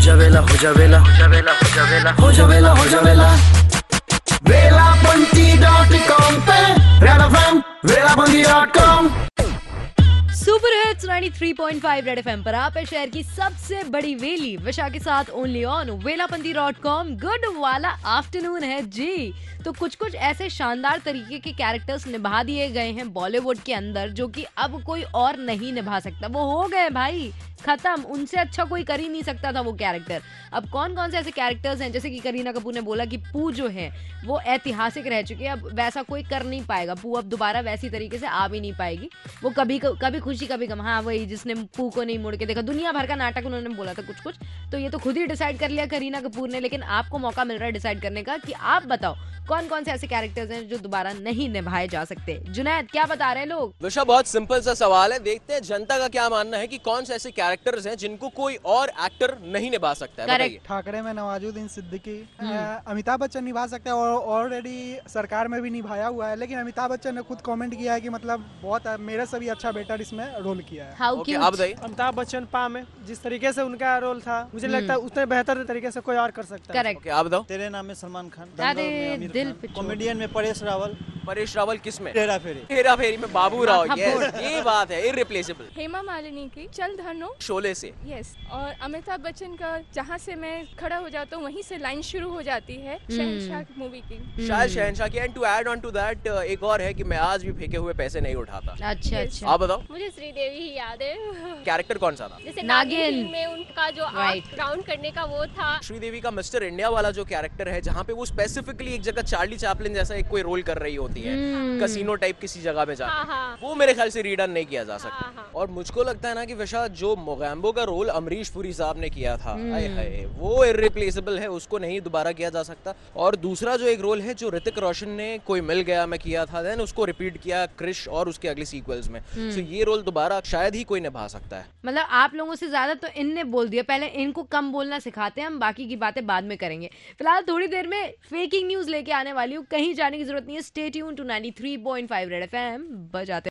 जावेला हो जावेला हो जावेला हो जावेला हो जावेला हो जावेला वेलापंती.com पे रेड एफएम वेलापंती.com। सुपर हिट्स 93.5 रेड एफएम पर आप है शहर की सबसे बड़ी वेली विशा के साथ ओनली ऑन वेलापंती.com। गुड वाला आफ्टरनून है जी। तो कुछ कुछ ऐसे शानदार तरीके के कैरेक्टर्स निभा दिए गए हैं बॉलीवुड के अंदर जो कि अब कोई और नहीं निभा सकता। वो हो गए भाई खत्म, उनसे अच्छा कोई कर ही नहीं सकता था वो कैरेक्टर। अब कौन कौन से ऐसे कैरेक्टर्स हैं, जैसे कि करीना कपूर ने बोला कि पू जो है वो ऐतिहासिक रह चुकी है, अब वैसा कोई कर नहीं पाएगा। पू अब दोबारा वैसी तरीके से आ भी नहीं पाएगी। वो कभी कभी खुशी कभी गम, हाँ वही जिसने पू को नहीं मुड़ के देखा, दुनिया भर का नाटक उन्होंने बोला था कुछ कुछ। तो ये तो खुद ही डिसाइड कर लिया करीना कपूर ने, लेकिन आपको मौका मिल रहा है डिसाइड करने का कि आप बताओ कौन कौन से ऐसे कैरेक्टर्स हैं जो दोबारा नहीं निभाए जा सकते। जुनैद क्या बता रहे हैं लोग? विशा बहुत सिंपल सा सवाल है, देखते हैं जनता का क्या मानना है कि कौन से ऐसे कैरेक्टर्स हैं जिनको कोई और एक्टर नहीं निभा सकता है। करेक्ट। ठाकरे में नवाजुद्दीन सिद्दीकी, अमिताभ बच्चन निभा सकते हैं और ऑलरेडी सरकार में भी निभाया हुआ है। लेकिन अमिताभ बच्चन ने खुद कमेंट किया है कि मतलब बहुत मेरे से भी अच्छा बेटर इसमें रोल किया है। How cute. आप बताइए। अमिताभ बच्चन पा में जिस तरीके से उनका रोल था, मुझे लगता है उतने बेहतर तरीके से कोई और कर सकता है। करेक्ट। आप बताओ। तेरे नाम में सलमान खान, अरे दिल पे कॉमेडियन में परेश रावल, परेश रावल किस में? हेरा फेरी। हेरा फेरी में बाबू राव। हाँ, यस, ये बात है, इररिप्लेसेबल। हेमा मालिनी की चल धनो, शोले से। यस। और अमिताभ बच्चन का जहाँ से मैं खड़ा हो जाता हूँ वहीं से लाइन शुरू हो जाती है शहंशाह मूवी की, शायद शहंशाह की। And to add on to that एक और है कि मैं आज भी फेंके हुए पैसे नहीं उठाता। अच्छा अच्छा। आप बताओ। मुझे श्रीदेवी ही याद है। कैरेक्टर कौन सा था? जैसे नागिन। नागिन में उनका जो Right. राउंड करने का वो था। श्रीदेवी का मिस्टर इंडिया वाला जो कैरेक्टर है, जहाँ पे वो स्पेसिफिकली एक जगह चार्ली चैपलिन जैसा एक कोई रोल कर रही होती है, कसिनो टाइप किसी जगह में जाके, हाँ, हाँ। वो मेरे ख्याल से रीडन नहीं किया जा सकता। हाँ, हाँ। और मुझको लगता है ना कि विशा जो मोगैम्बो का रोल अमरीश पुरी साहब ने किया था, आए हाय, वो इररिप्लेसेबल है, उसको नहीं दोबारा किया जा सकता। और दूसरा जो एक रोल है जो ऋतिक रोशन ने कोई मिल गया मैं किया था, देन उसको रिपीट किया क्रिश और उसके अगले सीक्वल्स में, सो ये रोल दोबारा शायद ही कोई निभा सकता है। मतलब आप लोगों से ज्यादा तो इनने बोल दिया, पहले इनको कम बोलना सिखाते हैं हम, बाकी की बातें बाद में करेंगे। फिलहाल थोड़ी देर में फेकिंग न्यूज लेके आने वाली हूँ, कहीं जाने की जरूरत नहीं है। Stay tune to 93.5 Red FM बजाते